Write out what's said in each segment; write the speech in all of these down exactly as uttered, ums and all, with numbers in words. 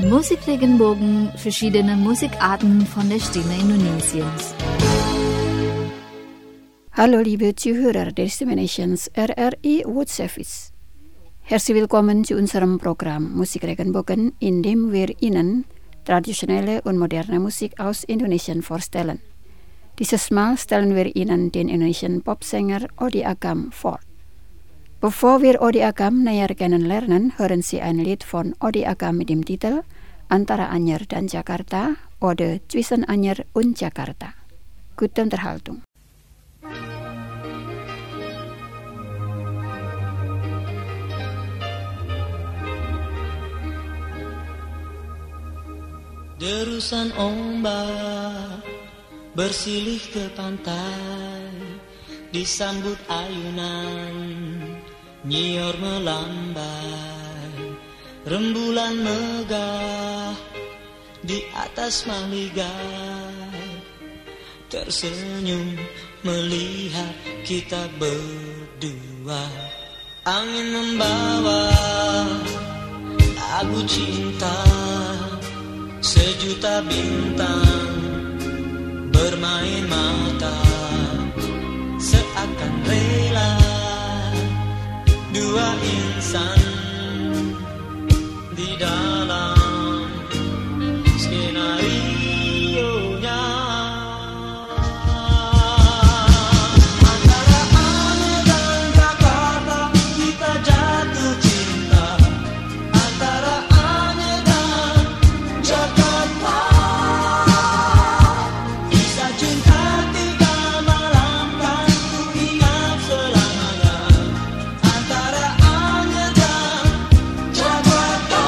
Musikregenbogen, verschiedene Musikarten von der Stimme Indonesiens. Hallo liebe Zuhörer der Stimme Nations R R I World Service. Herzlich willkommen zu unserem Programm Musikregenbogen, in dem wir Ihnen traditionelle und moderne Musik aus Indonesien vorstellen. Dieses Mal stellen wir Ihnen den Indonesian Popsänger Odi Agam vor. Bevor wir Odi Agam näher kennenlernen, hören Sie ein Lied von Odi Agam mit dem Titel Antara Anyer dan Jakarta oder Zwischen Anyer und Jakarta. Gute Unterhaltung. Derusan ombak bersilih ke pantai, disambut ayunan nyior melambai, rembulan megah di atas maligai, tersenyum melihat kita berdua. Angin membawa lagu cinta, sejuta bintang bermain mata, seakan rela dua insan di dalam skenario-nya. Antara Anyer dan Jakarta kita jatuh cinta, antara Anyer dan Jakarta. Kisah cinta tiga malam kan ku ingat selamanya, antara Anyer dan Jakarta.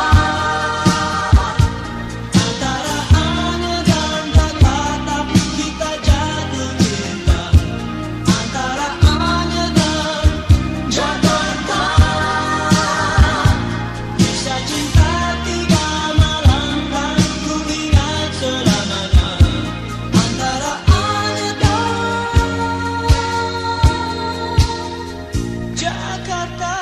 Antara Anyer dan Jakarta kita jatuh cinta, antara Anyer dan Jakarta. Kisah cinta tiga malam kan ku ingat selamanya, antara Anyer dan Jakarta.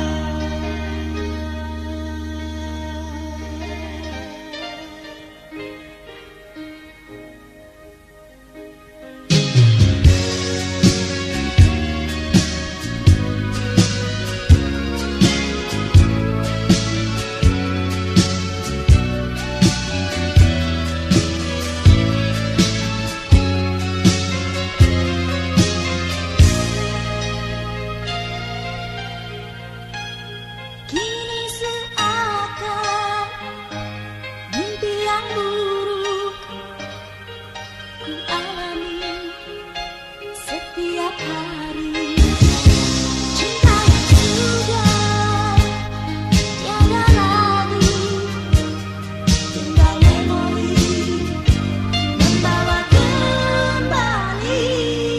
Kini seakan mimpi yang buruk ku alami setiap hari. Cinta yang sudah tiada lagi, tinggal memori membawa kembali.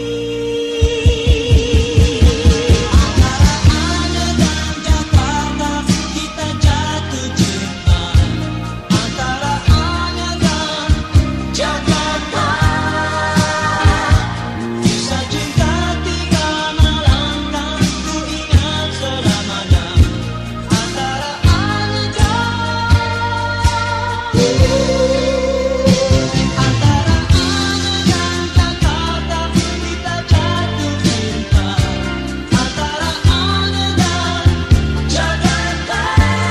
Antara Anyer dan Jakarta kita jatuh cinta, antara Anyer dan Jakarta. Kisah cinta tiga malam kan ku ingat selamanya, antara Anyer dan antara Anyer dan Jakarta kita jatuh cinta, antara Anyer dan Jakarta.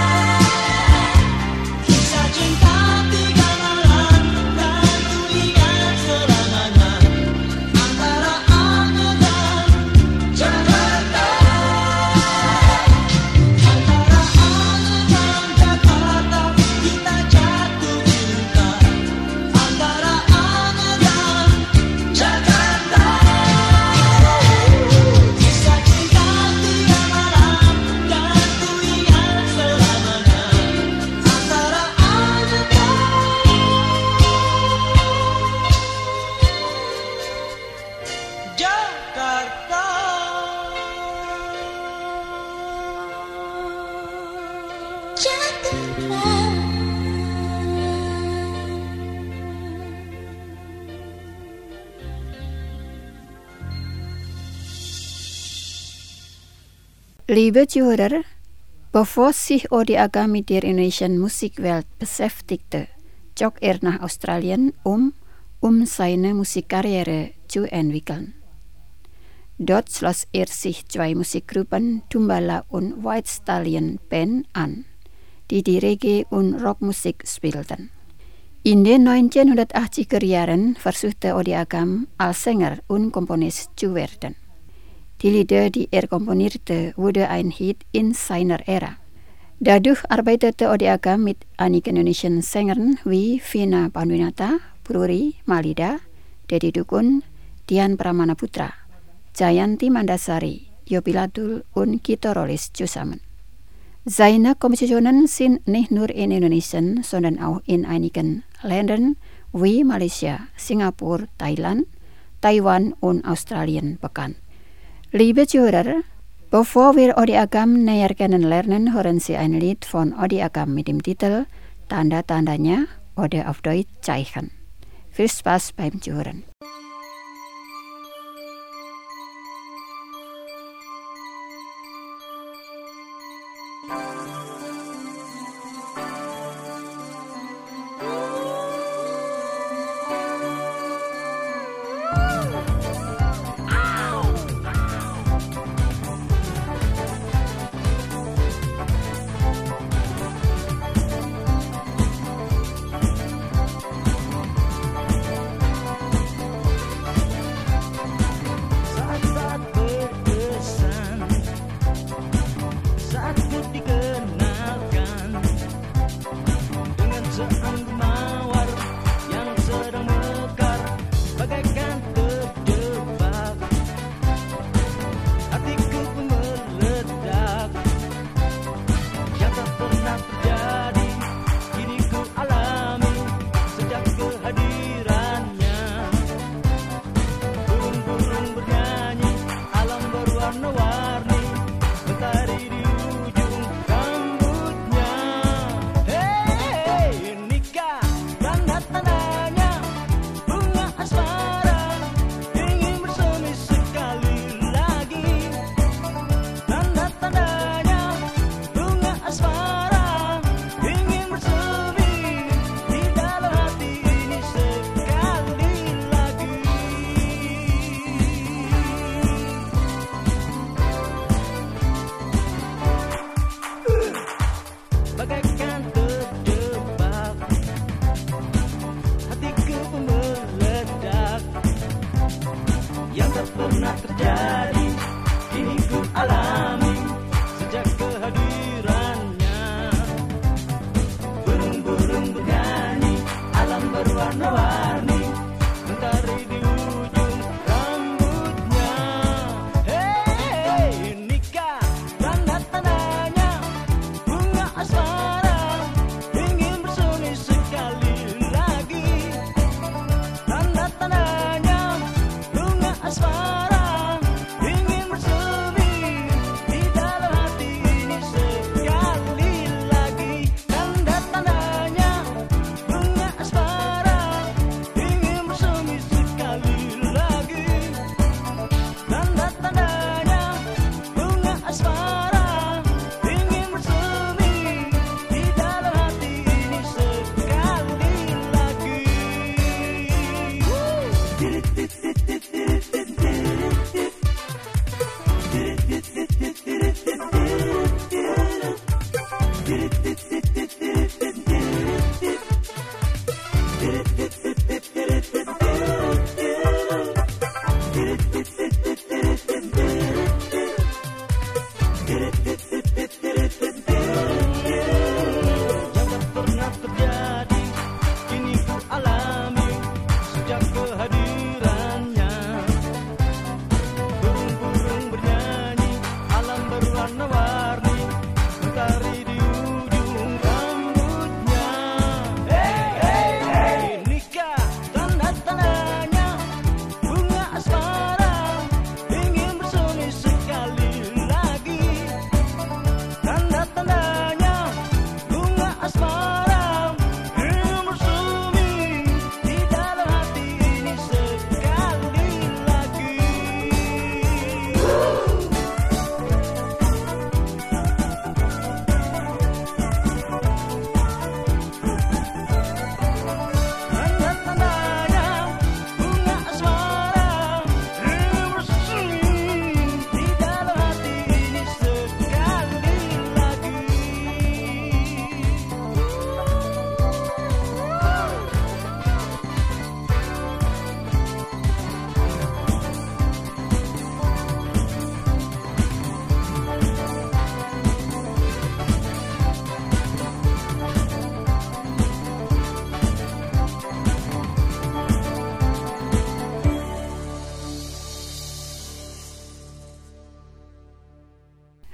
Kisah cinta tiga malam kan ku ingat selamanya, antara Anyer dan Jakarta. Antara Anyer dan Jakarta kita jatuh cinta, antara Anyer dan Jakarta. Kisah cinta tiga malam kan ku ingat selamanya, antara Anyer dan Jakarta. Liebe Zuhörer, Bevor sich die Agami der indonesischen Musikwelt beschäftigte, zog er nach Australien um, um seine Musikkarriere zu entwickeln. Dort schloss er sich zwei Musikgruppen Tumbala und White Stallion Band an, die die Reggae- und Rockmusik spielten. In den neunzehnhundertachtziger Jahren versuchte Odi Agam als Sänger und Komponist zu werden. Die Lieder, die er komponierte, wurden ein Hit in seiner Ära. Dadurch arbeitete Odi Agam mit einigen indonesischen Sängern wie Vina Panduwinata, Pururi Malida, Dedi Dukun, Dian Pramanaputra, Jayanti Mandasari, Yopilatul und Kito Rolis zusammen. Seine Kompositionen sind nicht nur in Indonesien, sondern auch in einigen Ländern wie Malaysia, Singapura, Thailand, Taiwan und Australien bekannt. Liebe Zuhörer, bevor wir Odi Agam näher kennenlernen, hören Sie ein Lied von Odi Agam mit dem Titel Tanda-Tandanya oder auf Deutsch Zeichen. Viel Spaß beim Zuhören.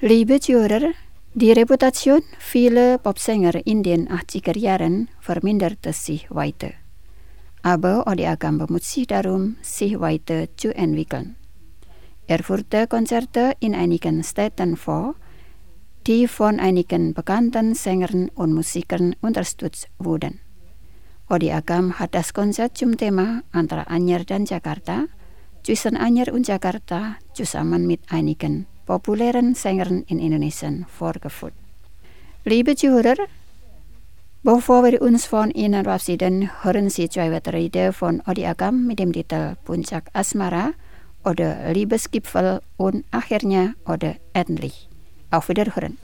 Liebe Zuhörer, die Reputation vieler Popsänger in den achtziger Jahren verminderte sich weiter. Aber Odi Agam bemüht sich darum, sich weiter zu entwickeln. Er führte Konzerte in einigen Städten vor, die von einigen bekannten Sängern und Musikern unterstützt wurden. Odi Agam hat das Konzert zum Thema Antara Anyer dan Jakarta, zwischen Anyer und Jakarta, zusammen mit einigen populären Sängern in Indonesia vorgeführt. Liebe Zuhörer, bevor wir uns von Ihnen verabschieden, hören Sie zwei weitere Lieder von Odi Agam mit dem Titel Puncak Asmara oder Liebesgipfel und akhirnya oder endlich. Auf Wiederhören.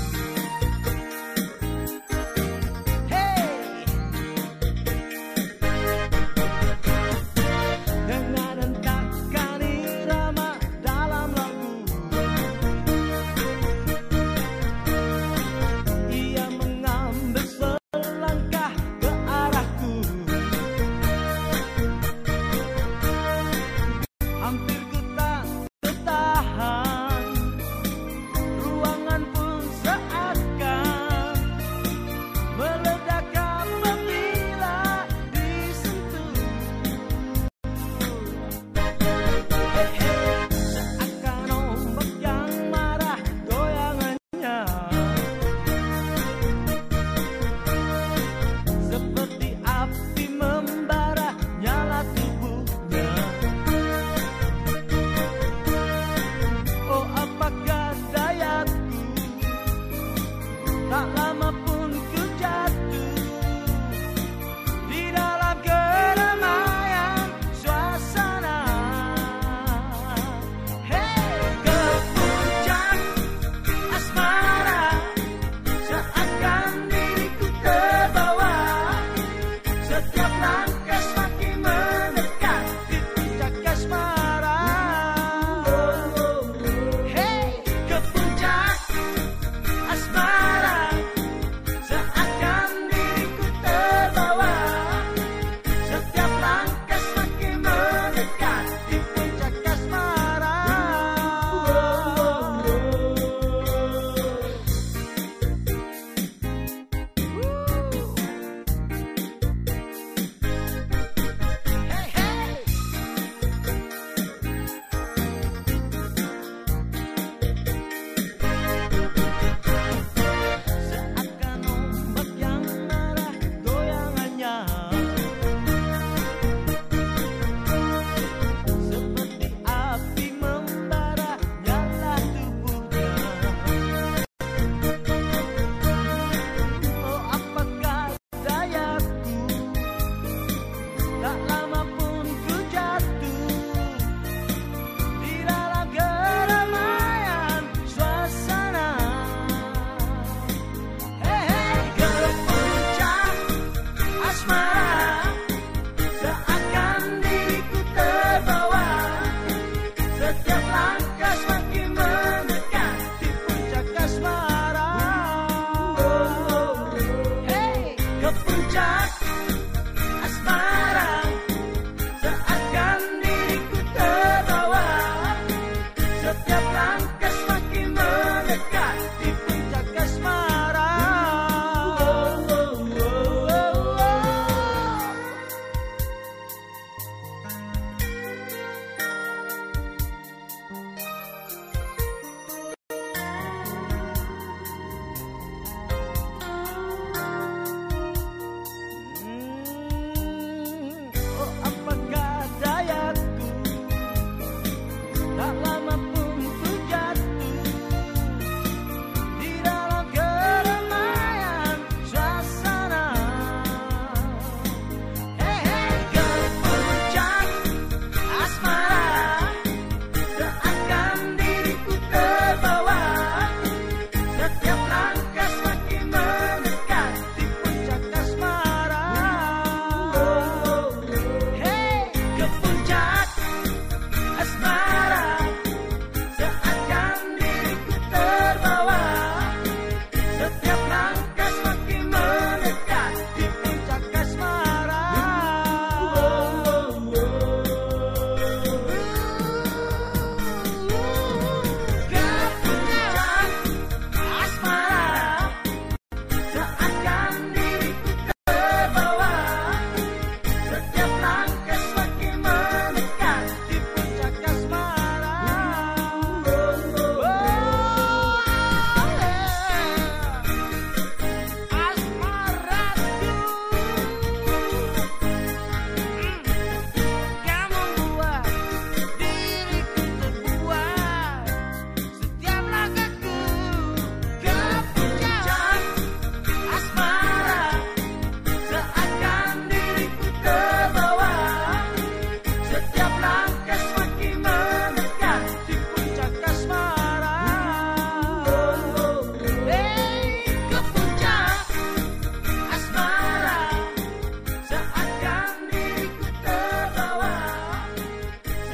Hey!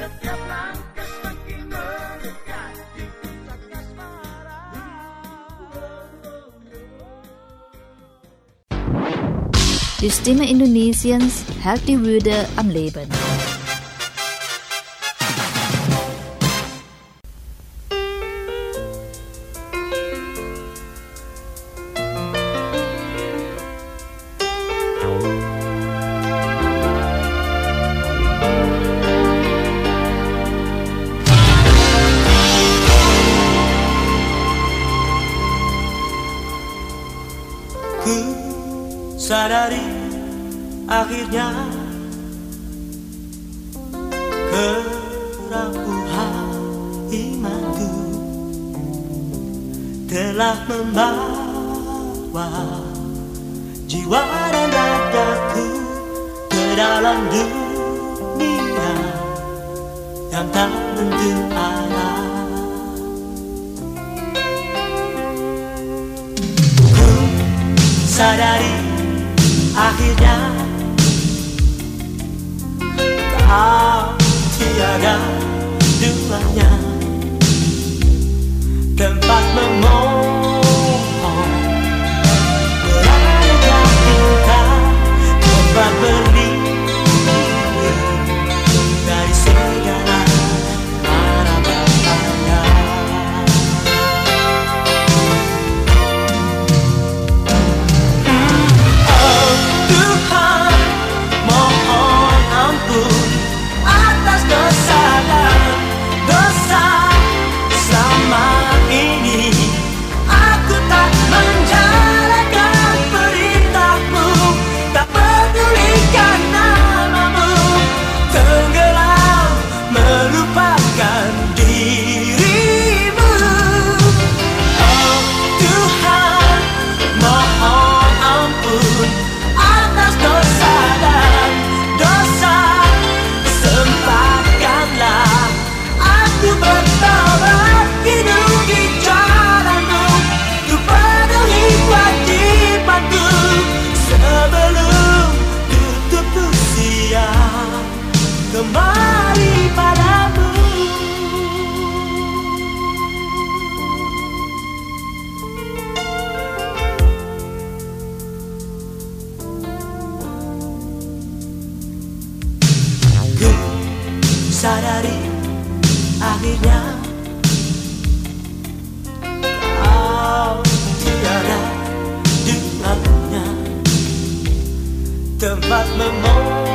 setiap langkah semakin mendekati puncak asmara. Die Stimme Indonesiens hält die Würde am Leben. Ku sadari akhirnya kerapuhan imanku telah membawa jiwa dan ragaku ke dalam dunia yang tak tentu arah. Ku sadari akhirnya kau tiada duanya tempat memohon berada cinta, tempat berlindung dari segala mara bahaya. Oh Tuhan, mohon ampun atas dosa dan dosa selama ini. Aku tak menjalankan perintah-Mu, tak pedulikan namamu, tenggelam melupakan dirimu. Oh Tuhan, mohon ampun atas dosa dan dosa. Sempatkanlah aku bertobat, hidup di jalan-Mu, untuk penuhi kewajibanku sebelum tutup usia kembali padamu. Ku sadari akhirnya kau tiada duanya tempat memohon